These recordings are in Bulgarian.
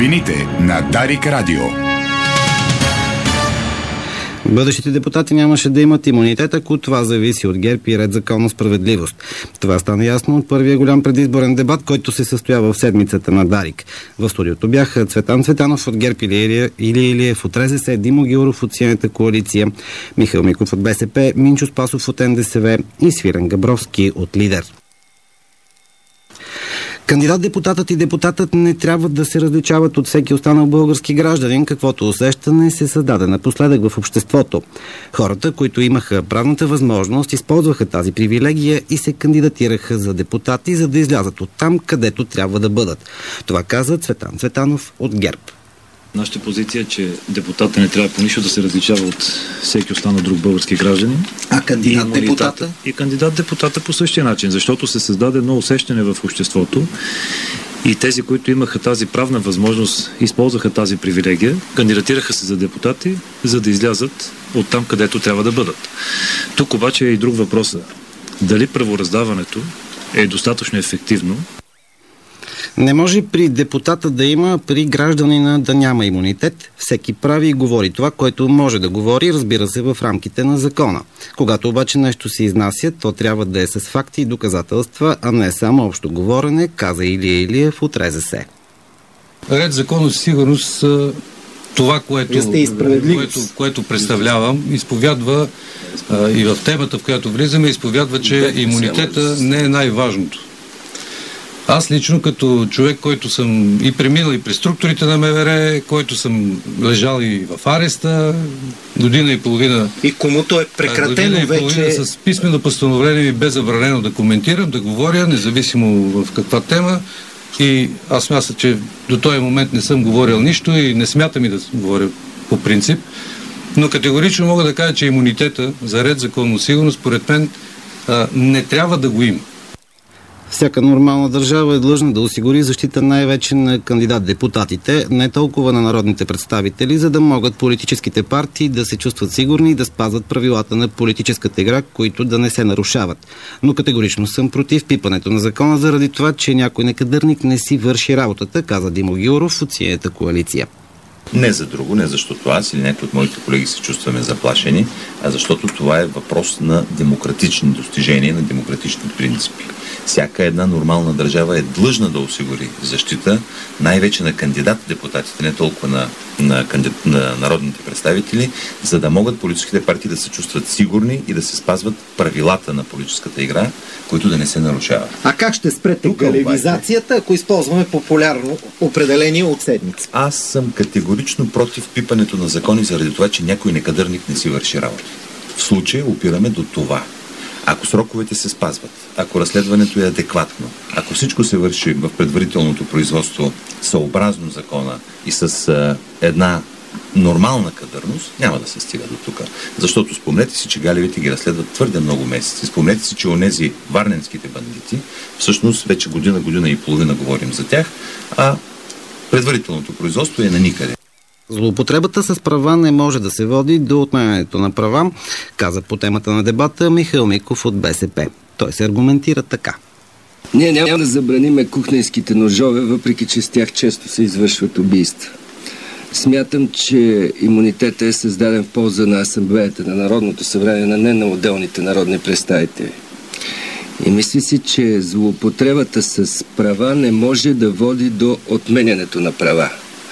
Новините на Дарик Радио. Бъдещите депутати нямаше да имат имунитет, ако това зависи от ГЕРБ и Ред, законна справедливост. Това стана ясно от първия голям предизборен дебат, който се състоява в седмицата на Дарик. В студиото бяха Цветан Цветанов от ГЕРБ, Илия Илиев от РЗС, Димо Гяуров от Синята коалиция, Михаил Миков от БСП, Минчо Спасов от НДСВ и Свирен Габровски от Лидер. Кандидат-депутатът и депутатът не трябва да се различават от всеки останал български гражданин, каквото усещане се създаде напоследък в обществото. Хората, които имаха правната възможност, използваха тази привилегия и се кандидатираха за депутати, за да излязат от там, където трябва да бъдат. Това каза Цветан Цветанов от ГЕРБ. Нашата позиция е, че депутата не трябва по нищо да се различава от всеки останал друг български гражданин. А кандидат-депутата? И кандидат-депутата по същия начин, защото се създаде едно усещане в обществото и тези, които имаха тази правна възможност, използваха тази привилегия, кандидатираха се за депутати, за да излязат от там, където трябва да бъдат. Тук обаче е и друг въпрос. Дали правораздаването е достатъчно ефективно? Не може при депутата да има, при гражданина да няма имунитет. Всеки прави и говори това, което може да говори, разбира се, в рамките на закона. Когато обаче нещо се изнася, то трябва да е с факти и доказателства, а не само общо говорене, каза Илия Илиев от РЗС. Ред, законност и сигурност, това, което представлявам, изповядва и в темата, в която влизаме, изповядва, че имунитета не е най-важното. Аз лично като човек, който съм и преминал и през структурите на МВР, който съм лежал и в ареста, година и половина. И комуто е прекратено вече. С писмено постановление ми бе забранено да коментирам, да говоря, независимо в каква тема. И аз мисля, че до този момент не съм говорил нищо и не смятам и да говоря по принцип. Но категорично мога да кажа, че имунитета за ред, законност, сигурност, според мен не трябва да го има. Всяка нормална държава е длъжна да осигури защита най-вече на кандидат-депутатите, не толкова на народните представители, за да могат политическите партии да се чувстват сигурни и да спазват правилата на политическата игра, които да не се нарушават. Но категорично съм против пипането на закона заради това, че някой некадърник не си върши работата, каза Димо Гяуров от Синята коалиция. Не за друго, не защото аз или някои от моите колеги се чувстваме заплашени, а защото това е въпрос на демократични достижения, на демократични принципи. Всяка една нормална държава е длъжна да осигури защита, най-вече на кандидат-депутатите, не толкова на народните представители, за да могат политическите партии да се чувстват сигурни и да се спазват правилата на политическата игра, които да не се нарушават. А как ще спрете галевизацията, ако използваме популярно определение от седмица? Аз съм категорично против пипането на закони заради това, че някой некадърник не си върши работа. В случая опираме до това. Ако сроковете се спазват, ако разследването е адекватно, ако всичко се върши в предварителното производство съобразно закона и с една нормална кадърност, няма да се стига до тук. Защото спомнете си, че галевите ги разследват твърде много месеци. Спомнете си, че онези варненските бандити, всъщност вече година и половина говорим за тях, а предварителното производство е на никъде. Злоупотребата с права не може да се води до отменянето на права, каза по темата на дебата Михаил Миков от БСП. Той се аргументира така. Ние няма да забраниме кухненските ножове, въпреки че с тях често се извършват убийства. Смятам, че имунитетът е създаден в полза на Асамблеята на Народното събрание, не на отделните народни представители. И мисля си, че злоупотребата с права не може да води до отменянето на права.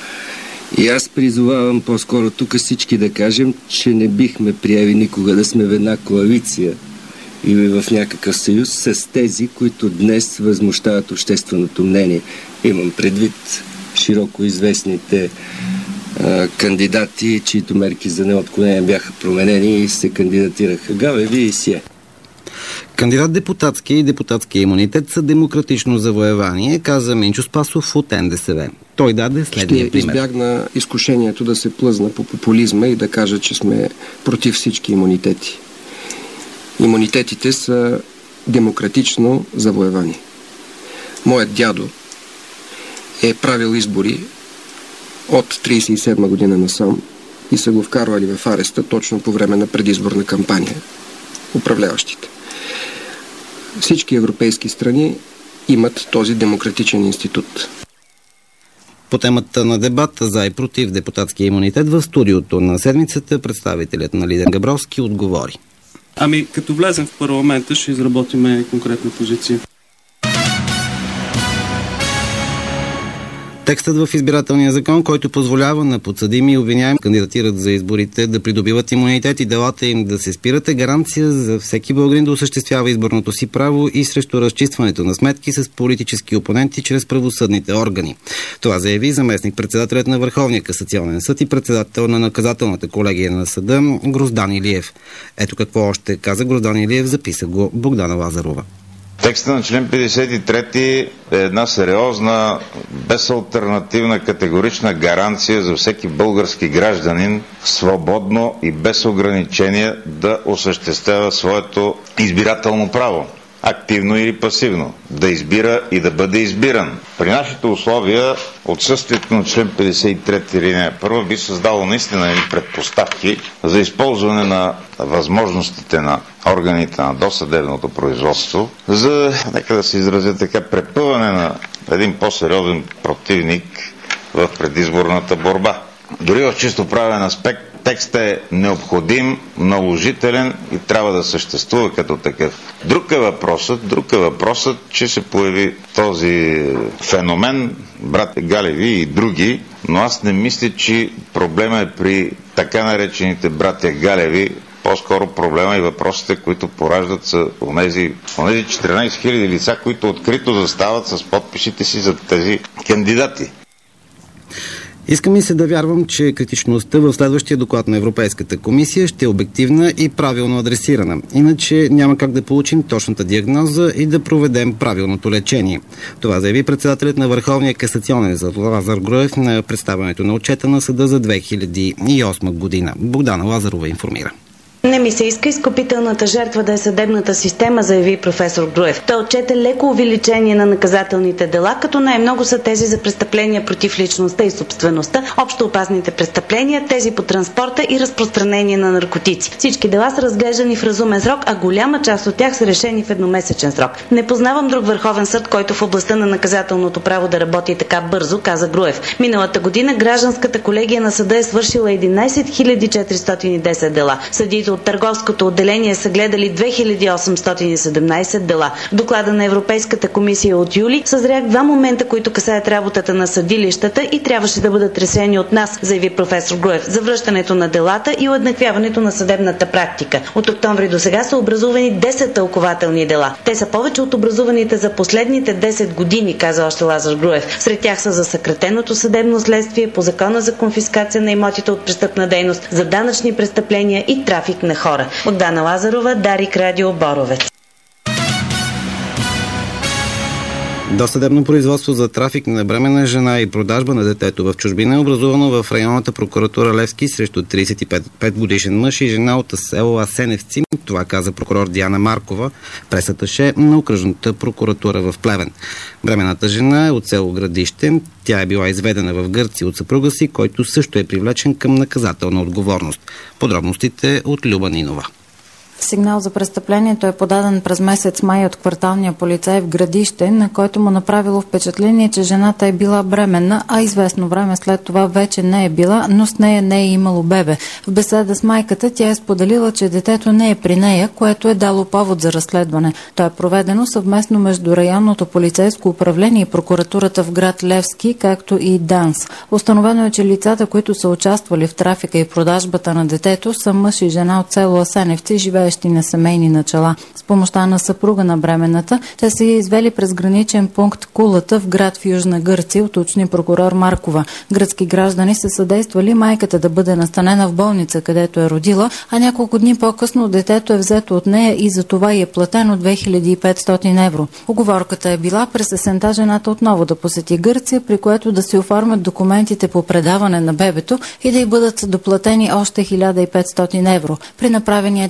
И аз призовавам по-скоро тук всички да кажем, че не бихме приели никога да сме в една коалиция или в някакъв съюз с тези, които днес възмущават общественото мнение. Имам предвид широко известните кандидати, чието мерки за неотклонение бяха променени и се кандидатираха. Галеви и Сие. Кандидат-депутатски и депутатски имунитет са демократично завоевание, каза Минчо Спасов от НДСВ. Той даде следния пример. Ще избягна изкушението да се плъзна по популизма и да кажа, че сме против всички имунитети. Имунитетите са демократично завоевани. Моят дядо е правил избори от 1937 година насам и са го вкарвали в ареста точно по време на предизборна кампания. Управляващите. Всички европейски страни имат този демократичен институт. По темата на дебата за и против депутатския имунитет в студиото на седмицата представителят на Лиден Габровски отговори. Като влезем в парламента, ще изработим конкретна позиция. Текстът в избирателния закон, който позволява на подсъдими и обвиняеми кандидатират за изборите да придобиват имунитет и делата им да се спират, е гаранция за всеки българин да осъществява изборното си право и срещу разчистването на сметки с политически опоненти чрез правосъдните органи. Това заяви заместник-председателят на Върховния касационен съд и председател на наказателната колегия на съда Гроздан Илиев. Ето какво още каза Гроздан Илиев, записа го Богдана Лазарова. Текстът на член 53 е една сериозна, безалтернативна, категорична гаранция за всеки български гражданин свободно и без ограничения да осъществява своето избирателно право. Активно или пасивно. Да избира и да бъде избиран. При нашите условия отсъствието на член 53 алинея 1 би създало наистина предпоставки за използване на възможностите на органите на досъдебното производство за, нека да се изразя така, препъване на един по-сериозен противник в предизборната борба. Дори в чисто правен аспект текстът е необходим, наложителен и трябва да съществува като такъв. Друг е въпросът, че се появи този феномен, брат Галеви и други, но аз не мисля, че проблема е при така наречените братя Галеви. По-скоро проблема и въпросите, които пораждат са онези 14 000 лица, които открито застават с подписите си за тези кандидати. Иска ми се да вярвам, че критичността в следващия доклад на Европейската комисия ще е обективна и правилно адресирана. Иначе няма как да получим точната диагноза и да проведем правилното лечение. Това заяви председателят на Върховния касационен съд Лазар Груев на представянето на отчета на съда за 2008 година. Богдана Лазарова информира. Не ми се иска изкупителната жертва да е съдебната система, заяви професор Груев. Той отчете леко увеличение на наказателните дела, като най-много са тези за престъпления против личността и собствеността, общо опасните престъпления, тези по транспорта и разпространение на наркотици. Всички дела са разглеждани в разумен срок, а голяма част от тях са решени в едномесечен срок. Не познавам друг върховен съд, който в областта на наказателното право да работи така бързо, каза Груев. Миналата година гражданската колегия на съда е свършила 11 410 дела. Съдиите от търговското отделение са гледали 2817 дела. В доклада на Европейската комисия от юли съзрях два момента, които касаят работата на съдилищата и трябваше да бъдат решени от нас, заяви професор Груев. Завръщането на делата и уеднаквяването на съдебната практика. От октомври до сега са образувани 10 тълкователни дела. Те са повече от образуваните за последните 10 години, каза още Лазар Груев. Сред тях са за съкратеното съдебно следствие, по закона за конфискация на имотите от престъпна дейност, за данъчни престъпления и трафик на хора. Богдана Лазарова, Дарик Радио, Боровец. Досъдебно производство за трафик на бременна жена и продажба на детето в чужбина е образувано в районната прокуратура Левски срещу 35-годишен мъж и жена от село Асеневци. Това каза прокурор Диана Маркова, пресаташе на окръжната прокуратура в Плевен. Бременната жена е от село Градище. Тя е била изведена в Гърция от съпруга си, който също е привлечен към наказателна отговорност. Подробностите от Люба Нинова. Сигнал за престъплението е подаден през месец май от кварталния полицай в Градище, на който му направило впечатление, че жената е била бременна, а известно време след това вече не е била, но с нея не е имало бебе. В беседа с майката тя е споделила, че детето не е при нея, което е дало повод за разследване. То е проведено съвместно между районното полицейско управление и прокуратурата в град Левски, както и ДАНС. Установено е, че лицата, които са участвали в трафика и продажбата на детето, са мъж и жена от село Асеневци, живеещи на семейни начала. С помощта на съпруга на бременната, те са я извели през граничен пункт Кулата в град в Южна Гърция, уточни прокурор Маркова. Гръцки граждани са съдействали майката да бъде настанена в болница, където е родила, а няколко дни по-късно детето е взето от нея и за това й е платено 2500 евро. Уговорката е била през есента жената отново да посети Гърция, при което да си оформят документите по предаване на бебето и да й бъдат доплатени още 1500 евро. При направения тази нощ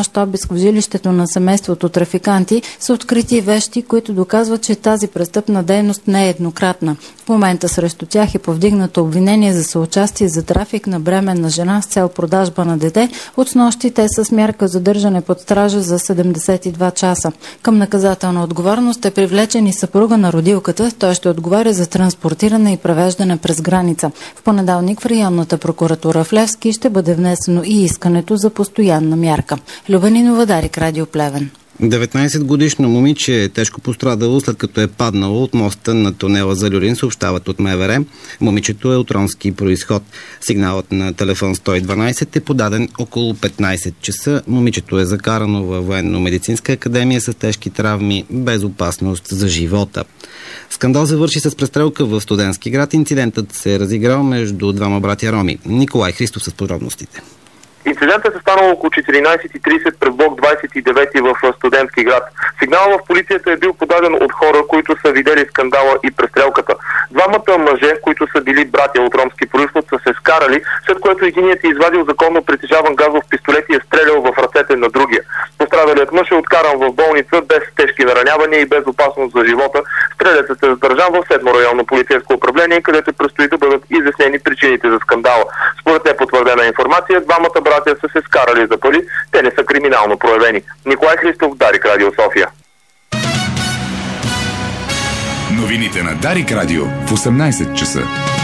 нощ обиск в жилището на семейството трафиканти са открити вещи, които доказват, че тази престъпна дейност не е еднократна. В момента срещу тях е повдигнато обвинение за съучастие за трафик на бременна жена с цел продажба на дете. От снощи те са с мярка задържане под стража за 72 часа. Към наказателна отговорност е привлечен и съпруга на родилката. Той ще отговаря за транспортиране и превеждане през граница. В понеделник в районната прокуратура в Левски ще бъде внесено и искането за постоянна мярка. Любен Нинова, Дарик, Радио Плевен. 19-годишно момиче е тежко пострадало, след като е паднало от моста на тунела за Люлин, съобщават от МВР. Момичето е от ромски произход. Сигналът на телефон 112 е подаден около 15 часа. Момичето е закарано във военно-медицинска академия с тежки травми, без опасност за живота. Скандал завърши с престрелка в Студентски град. Инцидентът се е разиграл между двама братя роми. Николай Христов с подробностите. Инцидентът е станал около 14:30 пред блок 29 в Студентски град. Сигналът в полицията е бил подаден от хора, които са видели скандала и престрелката. Двамата мъже, които са били братя от ромски произход, са се скарали, след което единият е извадил законно притежаван газов пистолет и е стрелял в ръцете на другия. Пострадалият мъж е откаран в болница без тежки наранявания и без опасност за живота. Стрелецът е задържан в 7-мо районно полицейско управление, където предстои да бъдат изяснени причините за скандала. Според непотвърдена информация, двамата братя са се скарали за пари, те не са криминално проявени. Николай Христов, Дарик, Радио София. Новините на Дарик Радио в 18 часа.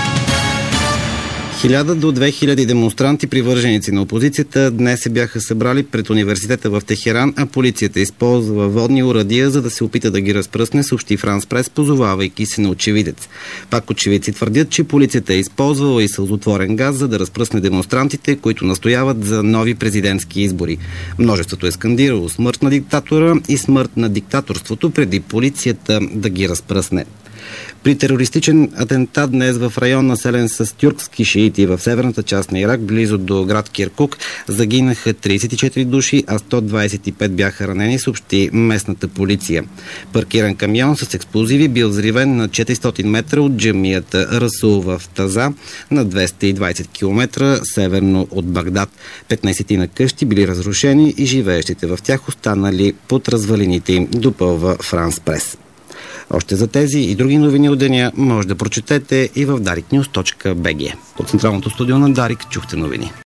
1000 до 2000 демонстранти, привърженици на опозицията, днес се бяха събрали пред университета в Техеран, а полицията използва водни оръдия, за да се опита да ги разпръсне, съобщи Франс Прес, позовавайки се на очевидец. Пак очевидци твърдят, че полицията е използвала и сълзотворен газ, за да разпръсне демонстрантите, които настояват за нови президентски избори. Множеството е скандирало смърт на диктатора и смърт на диктаторството, преди полицията да ги разпръсне. При терористичен атентат днес в район, населен с тюркски шиити в северната част на Ирак, близо до град Киркук, загинаха 34 души, а 125 бяха ранени, съобщи местната полиция. Паркиран камион с експлозиви бил взривен на 400 метра от джамията Расул в Таза, на 220 км северно от Багдад. 15 на къщи били разрушени и живеещите в тях останали под развалините им, допълва Франс Прес. Още за тези и други новини от деня може да прочетете и в dariknews.bg. От централното студио на Дарик чухте новини.